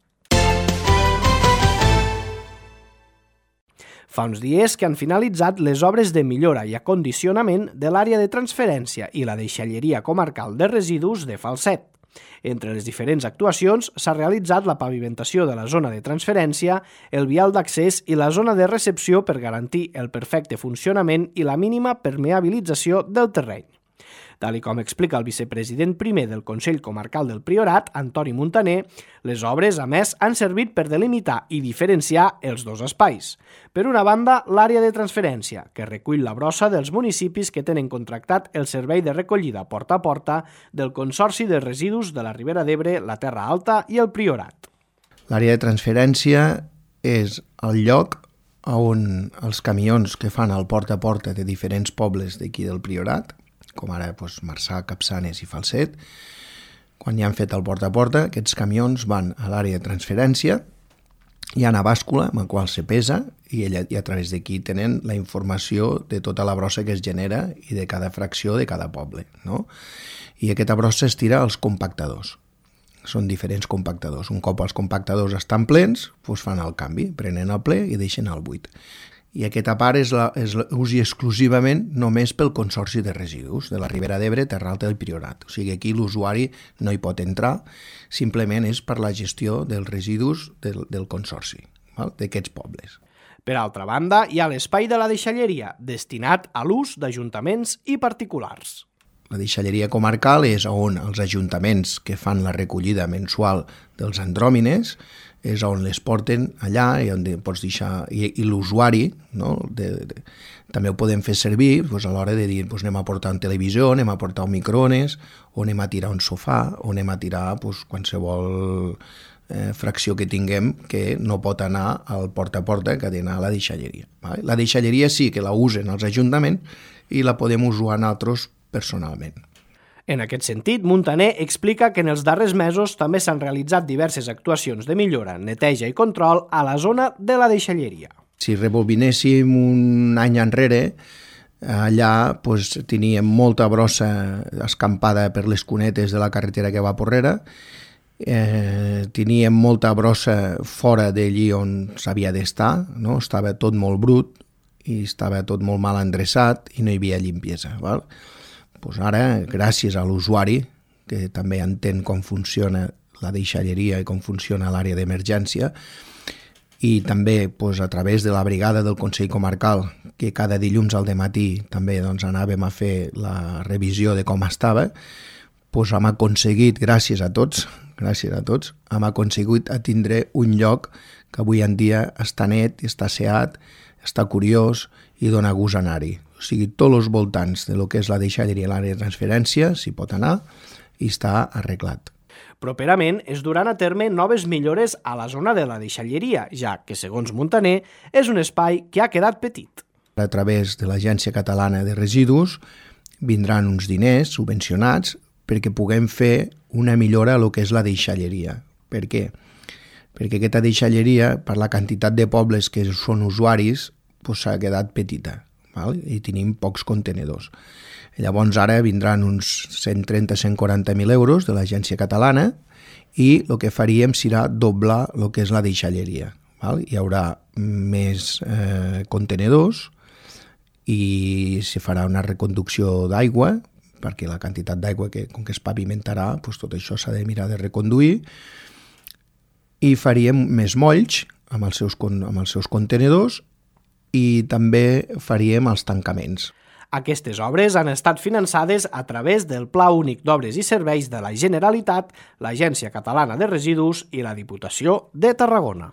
[SPEAKER 2] Fa uns dies que han finalitzat les obres de millora i acondicionament de l'àrea de transferència i la deixalleria comarcal de residus de Falset. Entre les diferents actuacions s'ha realitzat la pavimentació de la zona de transferència, el vial d'accés i la zona de recepció per garantir el perfecte funcionament i la mínima permeabilització del terreny. Tal com explica el vicepresident primer del Consell Comarcal del Priorat, Antoni Muntaner, les obres, a més, han servit per delimitar i diferenciar els dos espais. Per una banda, l'àrea de transferència, que recull la brossa dels municipis que tenen contractat el servei de recollida porta a porta del Consorci de Residus de la Ribera d'Ebre, la Terra Alta i el Priorat.
[SPEAKER 5] L'àrea de transferència és el lloc on els camions que fan el porta a porta de diferents pobles d'aquí del Priorat, com ara doncs, Marçà, Capçanes i Falset, quan ja han fet el porta a porta, aquests camions van a l'àrea de transferència, hi ha una bàscula amb la qual se pesa i, ella, i a través d'aquí tenen la informació de tota la brossa que es genera i de cada fracció de cada poble. No? I aquesta brossa es tira als compactadors. Són diferents compactadors. Un cop els compactadors estan plens, doncs fan el canvi, prenen el ple i deixen el buit. I aquesta part és, la, és la, usi exclusivament només pel Consorci de Residus de la Ribera d'Ebre, Terra Alta del Priorat. O sigui, aquí l'usuari no hi pot entrar, simplement és per la gestió dels residus del, del Consorci, d'aquests pobles.
[SPEAKER 2] Per altra banda, hi ha l'espai de la deixalleria, destinat a l'ús d'ajuntaments i particulars.
[SPEAKER 5] La deixalleria comarcal és on els ajuntaments que fan la recollida mensual dels andròmines és on les porten allà i on pots deixar, i, i l'usuari, no? de, de, també ho podem fer servir doncs, a l'hora de dir doncs, anem a portar un televisor, anem a portar un microones, o anem a tirar un sofà, o anem a tirar doncs, qualsevol eh, fracció que tinguem que no pot anar al porta a porta, que ha d'anar a la deixalleria. Vale? La deixalleria sí que la usen els ajuntaments i la podem usar nosaltres personalment.
[SPEAKER 2] En aquest sentit, Muntaner explica que en els darrers mesos també s'han realitzat diverses actuacions de millora, neteja i control a la zona de la deixalleria.
[SPEAKER 5] Si rebobinéssim un any enrere, allà pues, teníem molta brossa escampada per les cunetes de la carretera que va a Porrera, eh, teníem molta brossa fora d'allí on s'havia d'estar, no? Estava tot molt brut i estava tot molt mal endreçat i no hi havia limpiesa. Val? Pues ara, gràcies a l'usuari, que també entén com funciona la deixalleria i com funciona l'àrea d'emergència, i també pues, a través de la brigada del Consell Comarcal, que cada dilluns al dematí també doncs, anàvem a fer la revisió de com estava, pues, hem aconseguit, gràcies a tots, gràcies a tots, hem aconseguit a tindre un lloc que avui en dia està net, està asseat, està curiós i dona gust anar-hi. O sigui, tots els voltants de lo que és la deixalleria i l'àrea de transferència s'hi pot anar i està arreglat.
[SPEAKER 2] Properament es duran a terme noves millores a la zona de la deixalleria, ja que, segons Muntaner, és un espai que ha quedat petit.
[SPEAKER 5] A través de l'Agència Catalana de Residus vindran uns diners subvencionats perquè puguem fer una millora a lo que és la deixalleria. Per què? Perquè aquesta deixalleria, per la quantitat de pobles que són usuaris, pues, s'ha quedat petita. I tenim pocs contenedors. Llavors ara vindran uns cent trenta a cent quaranta mil euros de l'Agència Catalana i el que faríem serà doblar el que és la deixalleria. Hi haurà més eh, contenedors i se farà una reconducció d'aigua, perquè la quantitat d'aigua que com que es pavimentarà, doncs tot això s'ha de mirar de reconduir, i faríem més molls amb els seus, amb els seus contenedors i també faríem els tancaments.
[SPEAKER 2] Aquestes obres han estat finançades a través del Pla Únic d'Obres i Serveis de la Generalitat, l'Agència Catalana de Residus i la Diputació de Tarragona.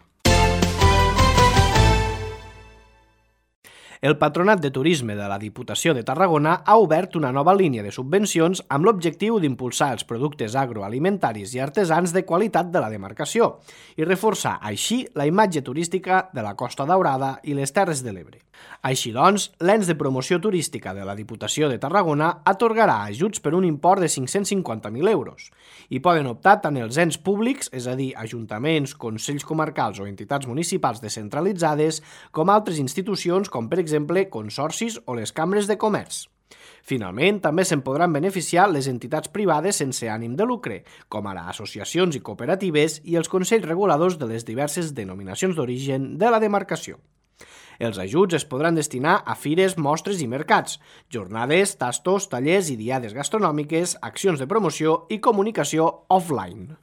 [SPEAKER 2] El Patronat de Turisme de la Diputació de Tarragona ha obert una nova línia de subvencions amb l'objectiu d'impulsar els productes agroalimentaris i artesans de qualitat de la demarcació i reforçar així la imatge turística de la Costa Daurada i les Terres de l'Ebre. Així doncs, l'ens de promoció turística de la Diputació de Tarragona atorgarà ajuts per un import de cinc-cents cinquanta mil euros i poden optar tant els ens públics, és a dir, ajuntaments, consells comarcals o entitats municipals descentralitzades, com altres institucions com per exemple consorcis o les cambres de comerç. Finalment, també se'n podran beneficiar les entitats privades sense ànim de lucre, com ara associacions i cooperatives i els consells reguladors de les diverses denominacions d'origen de la demarcació. Els ajuts es podran destinar a fires, mostres i mercats, jornades, tastos, tallers i diades gastronòmiques, accions de promoció i comunicació offline.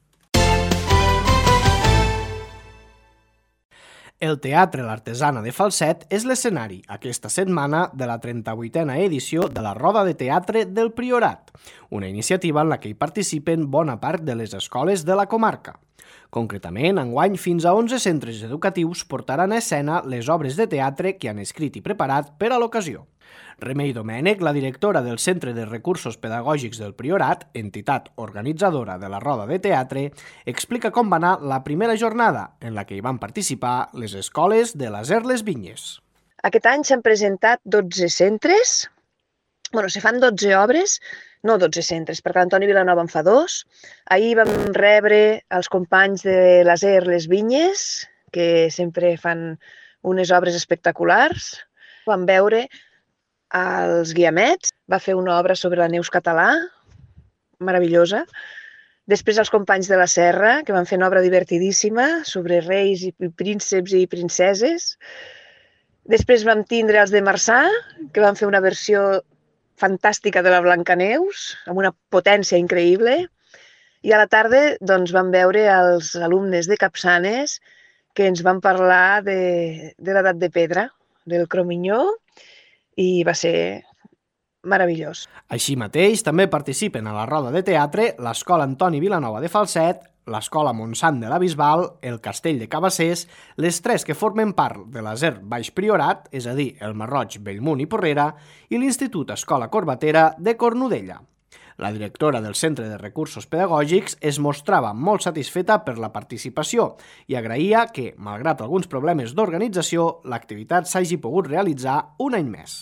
[SPEAKER 2] El Teatre L'Artesana de Falset és l'escenari, aquesta setmana, de la trenta-vuitena edició de la Roda de Teatre del Priorat, una iniciativa en la que hi participen bona part de les escoles de la comarca. Concretament, enguany, fins a onze centres educatius portaran a escena les obres de teatre que han escrit i preparat per a l'ocasió. Remei Domènech, la directora del Centre de Recursos Pedagògics del Priorat, entitat organitzadora de la Roda de Teatre, explica com va anar la primera jornada, en la que hi van participar les escoles de l'Aser Les Vinyes.
[SPEAKER 6] Aquest any s'han presentat dotze centres, bueno, se fan dotze obres, no dotze centres, perquè l'Antoni Vilanova en fa dos. Ahir vam rebre els companys de l'Aser Les Vinyes, que sempre fan unes obres espectaculars. Vam veure els Guiamets, va fer una obra sobre la Neus català, meravellosa. Després els companys de la Serra, que van fer una obra divertidíssima sobre reis i prínceps i princeses. Després vam tindre els de Marçà, que van fer una versió fantàstica de la Blancaneus, amb una potència increïble. I a la tarda doncs, vam veure els alumnes de Capçanes que ens van parlar de, de l'edat de pedra, del Crominyó, i va ser meravellós.
[SPEAKER 2] Així mateix, també participen a la roda de teatre l'Escola Antoni Vilanova de Falset, l'Escola Montsant de la Bisbal, el Castell de Cabassers, les tres que formen part de l'A S E R Baix Priorat, és a dir, el Marroig, Bellmunt i Porrera, i l'Institut Escola Corbatera de Cornudella. La directora del Centre de Recursos Pedagògics es mostrava molt satisfeta per la participació i agraïa que, malgrat alguns problemes d'organització, l'activitat s'hagi pogut realitzar un any més.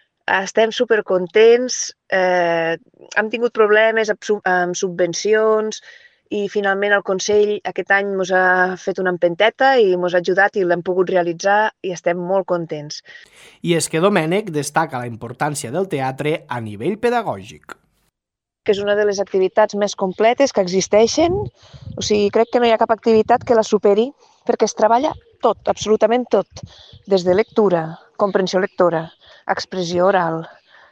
[SPEAKER 6] Estem supercontents, eh, hem tingut problemes amb, sub amb subvencions i finalment el Consell aquest any ens ha fet una empenteta i ens ha ajudat i l'hem pogut realitzar i estem molt contents.
[SPEAKER 2] I és que Domènec destaca la importància del teatre a nivell pedagògic.
[SPEAKER 6] Que és una de les activitats més completes que existeixen, o sigui, crec que no hi ha cap activitat que la superi perquè es treballa tot, absolutament tot, des de lectura, comprensió lectora, expressió oral,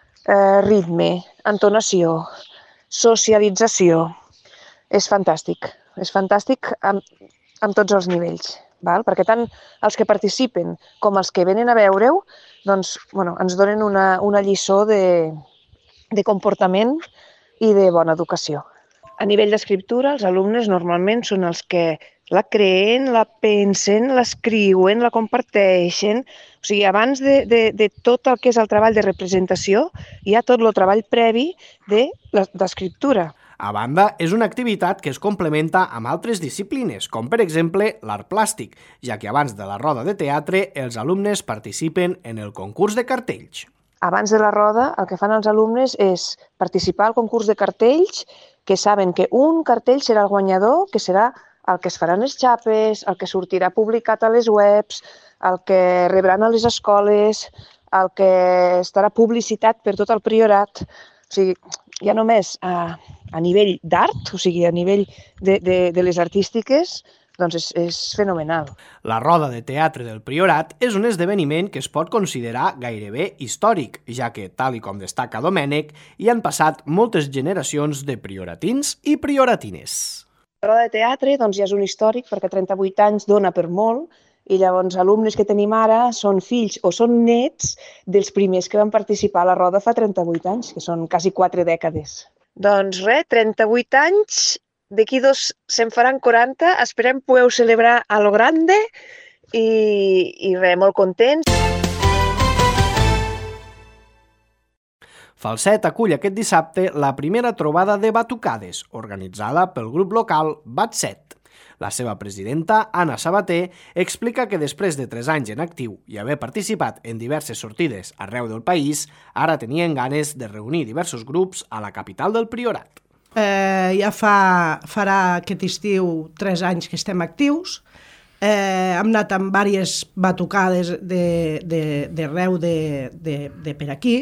[SPEAKER 6] eh, ritme, entonació, socialització. És fantàstic, és fantàstic amb, amb tots els nivells, val? Perquè tant els que participen com els que venen a veure-ho doncs, bueno, ens donen una, una lliçó de, de comportament i de bona educació. A nivell d'escriptura, els alumnes normalment són els que la creen, la pensen, l'escriuen, la comparteixen. O sigui, abans de, de, de tot el que és el treball de representació, hi ha tot el treball previ d'escriptura.
[SPEAKER 2] A banda, és una activitat que es complementa amb altres disciplines, com per exemple l'art plàstic, ja que abans de la roda de teatre els alumnes participen en el concurs de cartells.
[SPEAKER 6] Abans de la roda, el que fan els alumnes és participar al concurs de cartells, que saben que un cartell serà el guanyador, que serà el que es faran les xapes, el que sortirà publicat a les webs, el que rebran a les escoles, el que estarà publicitat per tot el priorat. O sigui, ja només a, a nivell d'art, o sigui, a nivell de, de, de les artístiques, doncs és, és fenomenal.
[SPEAKER 2] La roda de teatre del Priorat és un esdeveniment que es pot considerar gairebé històric, ja que, tal i com destaca Domènec, hi han passat moltes generacions de prioratins i prioratines.
[SPEAKER 6] La roda de teatre doncs, ja és un històric perquè trenta-vuit anys dona per molt i llavors alumnes que tenim ara són fills o són nets dels primers que van participar a la roda fa trenta-vuit anys, que són quasi quatre dècades. Doncs res, trenta-vuit anys, d'aquí dos se'n faran quaranta, esperem poder celebrar a lo grande i, i res, molt contents.
[SPEAKER 2] Falset acull aquest dissabte la primera trobada de batucades, organitzada pel grup local Bat set. La seva presidenta, Anna Sabater, explica que després de tres anys en actiu i haver participat en diverses sortides arreu del país, ara tenien ganes de reunir diversos grups a la capital del Priorat.
[SPEAKER 7] Eh, ja fa, farà aquest estiu tres anys que estem actius. Eh, hem anat amb diverses batucades d'arreu de, de, de, de, de per aquí.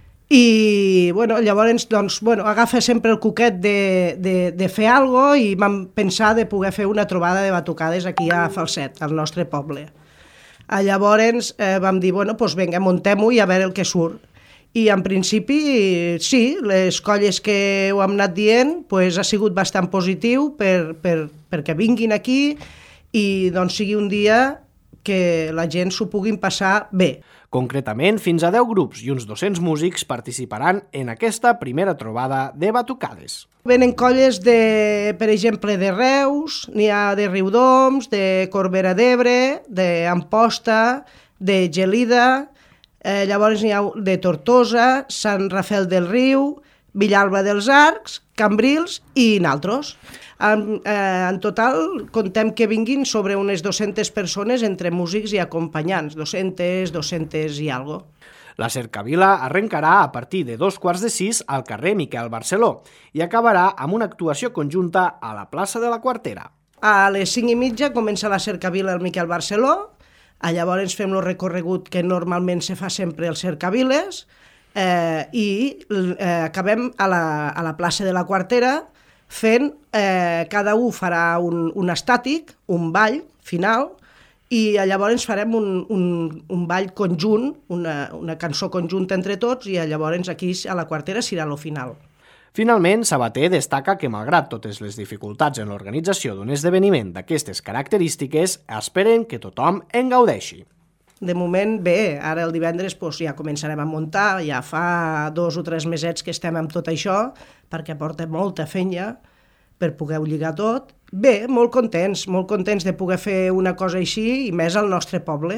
[SPEAKER 7] I bueno, llavors doncs, bueno, agafa sempre el cuquet de, de, de fer alguna cosa i vam pensar de poder fer una trobada de batucades aquí a Falset, al nostre poble. A llavors eh, vam dir, bueno, doncs vinga, muntem-ho i a veure el que surt. I en principi, sí, les colles que ho hem anat dient pues, ha sigut bastant positiu per, per, perquè vinguin aquí i doncs, sigui un dia que la gent s'ho puguin passar bé.
[SPEAKER 2] Concretament, fins a deu grups i uns dos-cents músics participaran en aquesta primera trobada de batucades.
[SPEAKER 7] Venen colles, de, per exemple, de Reus, n'hi ha de Riudoms, de Corbera d'Ebre, d'Amposta, de Gelida, eh, llavors n'hi ha de Tortosa, Sant Rafel del Riu, Villalba dels Arcs, Cambrils i naltros. En, eh, en total, contem que vinguin sobre unes dues-centes persones entre músics i acompanyants, dues-centes, dues-centes i algo.
[SPEAKER 2] La cercavila arrencarà a partir de dos quarts de sis al carrer Miquel Barceló i acabarà amb una actuació conjunta a la plaça de la Quartera.
[SPEAKER 7] A les cinc i mitja comença la cercavila al Miquel Barceló, llavors fem el recorregut que normalment se fa sempre als cercaviles eh, i eh, acabem a la, a la plaça de la Quartera fent, eh, cada un farà un, un estàtic, un ball final, i llavors farem un, un, un ball conjunt, una, una cançó conjunta entre tots, i llavors aquí a la Quartera serà el final.
[SPEAKER 2] Finalment, Sabater destaca que, malgrat totes les dificultats en l'organització d'un esdeveniment d'aquestes característiques, esperen que tothom en gaudeixi.
[SPEAKER 7] De moment, bé, ara el divendres doncs, ja començarem a muntar, ja fa dos o tres mesets que estem amb tot això, perquè porta molta feina per poder-ho lligar tot. Bé, molt contents, molt contents de poder fer una cosa així, i més al nostre poble.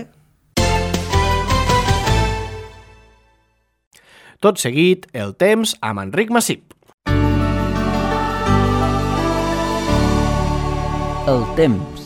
[SPEAKER 2] Tot seguit, el temps amb Enric Massip.
[SPEAKER 8] El temps.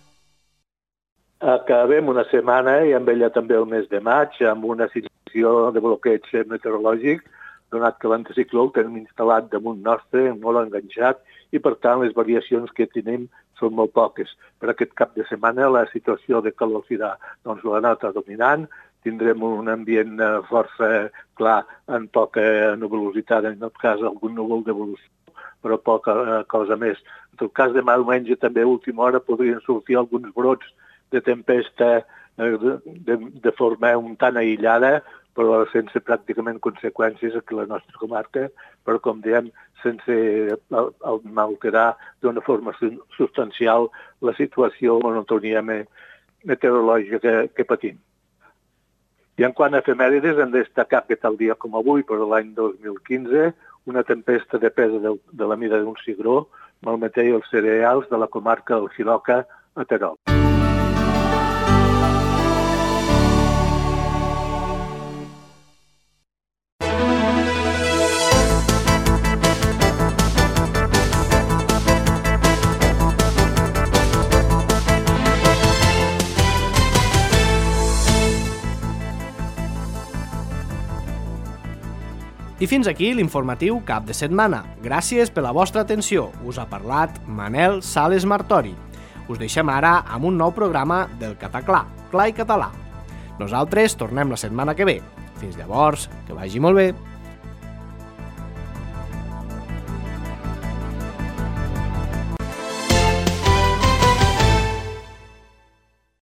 [SPEAKER 9] Acabem una setmana i amb ella també el mes de maig amb una situació de bloqueig meteorològic, donat que l'anticicló el tenim instal·lat damunt nostre, molt enganxat, i per tant les variacions que tenim són molt poques. Per aquest cap de setmana la situació de calor serà doncs, la nota dominant, tindrem un ambient força clar amb poca nuvolositat, en tot cas algun núvol d'evolució, però poca cosa més. En tot cas, demà diumenge també a última hora podrien sortir alguns brots de tempesta de, de, de forma un tant aïllada, però sense pràcticament conseqüències aquí a la nostra comarca, però com diem, sense alterar d'una forma substancial la situació o monotonia meteorològica que, que patim. I en quant a efemèrides, hem de destacar que tal dia com avui, per l'any dos mil quinze, una tempesta de pesa de, de la mida d'un cigró malmetia els cereals de la comarca del Xiloca a Terol.
[SPEAKER 2] I fins aquí l'informatiu cap de setmana. Gràcies per la vostra atenció. Us ha parlat Manel Sales Martori. Us deixem ara amb un nou programa del Cataclà, Clar i Català. Nosaltres tornem la setmana que ve. Fins llavors, que vagi molt bé.